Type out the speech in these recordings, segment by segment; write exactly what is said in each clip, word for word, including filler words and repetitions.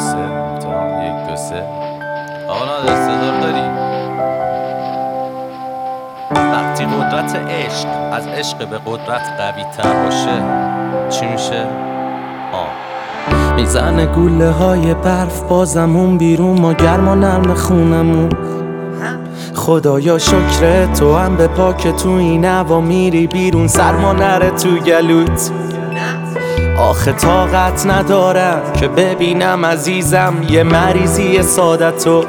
سه تا یک دو سه. آقا نادر صدا داری؟ وقتی قدرت عشق از عشق به قدرت قوی تر باشه چی میشه؟ آه میزنه گوله های برف بازمون بیرون، ما گرم و نرم خونمون. خدایا شکر تو هم به پاک تو این هوا میری بیرون، سرما نره تو گلوت. آخه طاقت ندارم که ببینم عزیزم یه مریضی سادتو.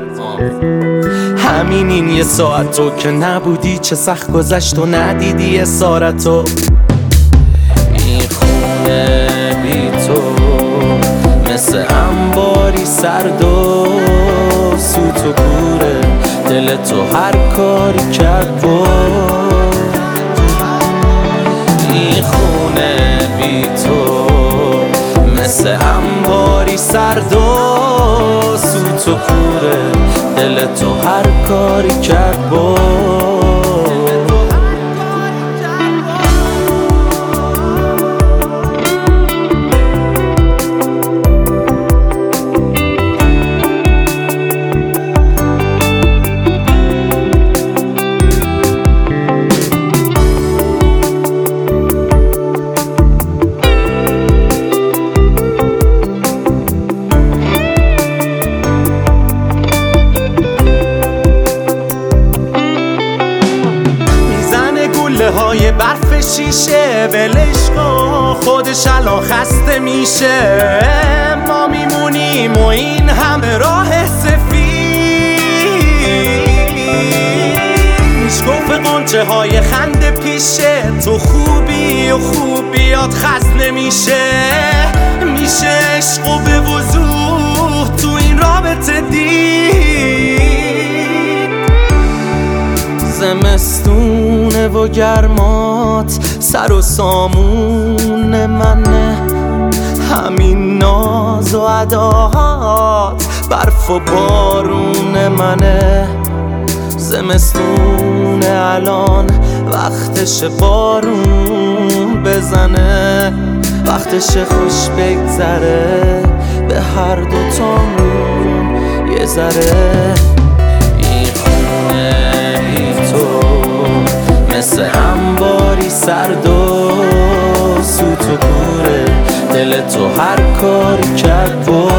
همین این یه ساعت تو که نبودی چه سخت گذشت و ندیدی اسارتو. این خونه بی تو مثل انباری سرد و سوت و کوره، دل تو هر کاری کرد با. این خونه بی تو مثل انباری سرد و سوت و کوره، دل تو هر کاری کرد با. های برف شیشه ولش کن، خودش الان خسته میشه. ما میمونیم و این همه راه سفید. میشکوف قنچه های خنده پیشه، تو خوبی و خوبیات خست نمیشه. میشه عشق و به وضوح تو این رابطه دید. زمستونه و گرمات سر و سامون منه، همین ناز و اداهات برف و بارون منه. زمستونه الان وقتش بارون بزنه، وقتش خوش بگذره به هر دوتامون یه ذره. این خونه مثل انباری سرد و سوت و کوره، دل تو هر کاری کرد با.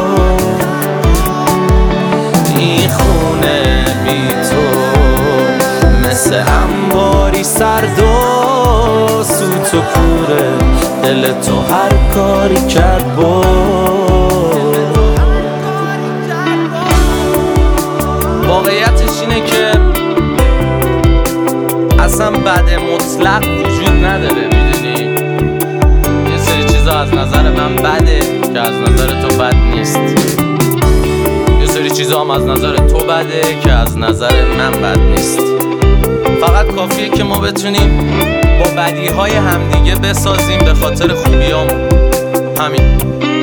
این خونه بی تو مثل انباری سرد و سوت و کوره، دل تو هر کاری کرد با. واقعیتش اینه که اصلا بد مطلق وجود نداره، میدونی؟ یه سری چیزا از نظر من بده که از نظر تو بد نیست، یه سری چیزا هم از نظر تو بده که از نظر من بد نیست. فقط کافیه که ما بتونیم با بدیهای همدیگه بسازیم به خاطر خوبیامون. همین.